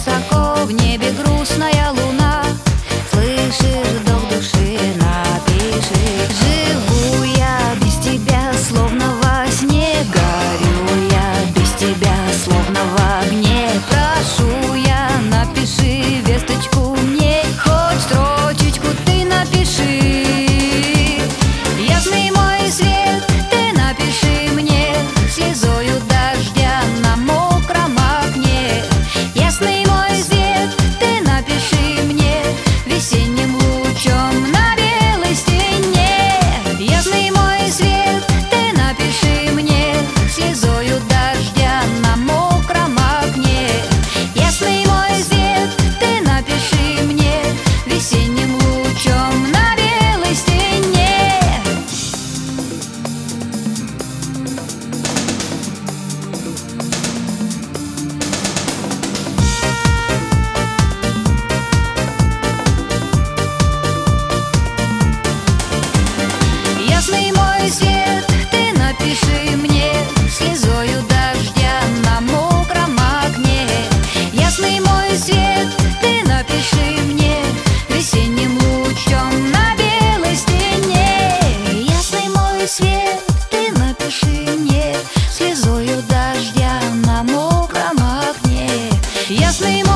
высоко в небе грустная луна. Слышишь, вдох души, напиши. Живу я без тебя, словно во сне. Горю я без тебя, словно в огне. Прошу я, напиши весточку мне. Хоть строчечку ты напиши. Ясный мой свет, ты напиши мне. Слезою дождя на мокром окне. Ясный мой свет, ты напиши мне. Весенним лучом на белой стене. Ясный мой свет, ты напиши мне. Слезою дождя на мокром окне. Ясный мой свет, ты напиши мне. Весенним лучом на белой стене. Ясный мой свет, ты напиши мне. Слезою дождя на мокром окне. Ясный мой свет, ты напиши мне. Весенним лучом на белой стене. Ясный мой свет, ты напиши мне. Слезою дождя на мокром окне. Ясный